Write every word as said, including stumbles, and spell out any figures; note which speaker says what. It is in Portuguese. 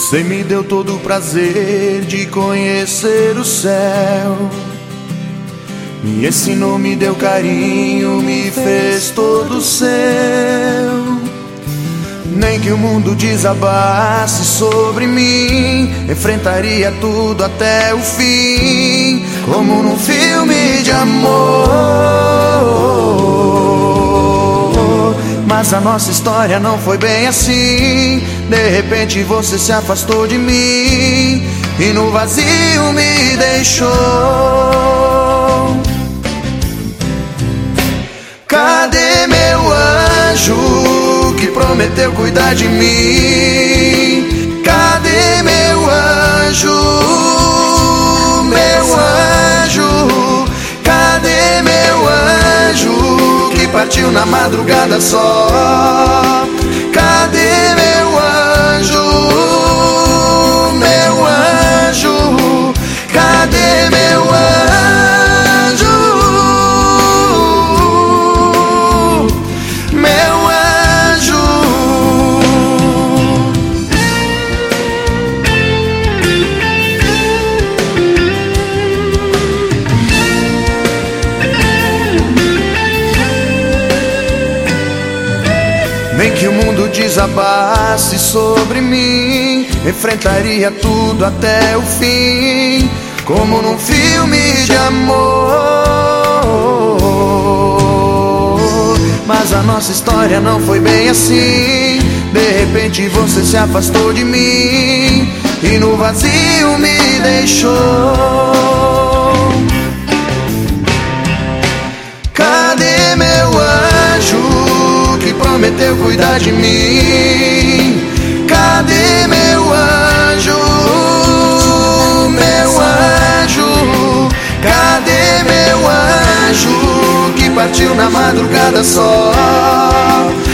Speaker 1: Você me deu todo o prazer de conhecer o céu, me ensinou, me deu carinho, me fez todo seu. Nem que o mundo desabasse sobre mim, enfrentaria tudo até o fim, como num filme de amor. Mas a nossa história não foi bem assim. De repente você se afastou de mim e no vazio me deixou. Cadê meu anjo que prometeu cuidar de mim? Cadê meu anjo, meu anjo? Cadê meu anjo que partiu na madrugada só? Cadê meu anjo, meu anjo? Cadê meu anjo, meu anjo? Nem que o mundo desabasse sobre mim, enfrentaria tudo até o fim, como num filme de amor. Mas a nossa história não foi bem assim. De repente você se afastou de mim e no vazio me deixou. Cadê meu anjo que prometeu cuidar de mim? Cadê meu anjo, meu anjo? Cadê meu anjo que partiu na madrugada só?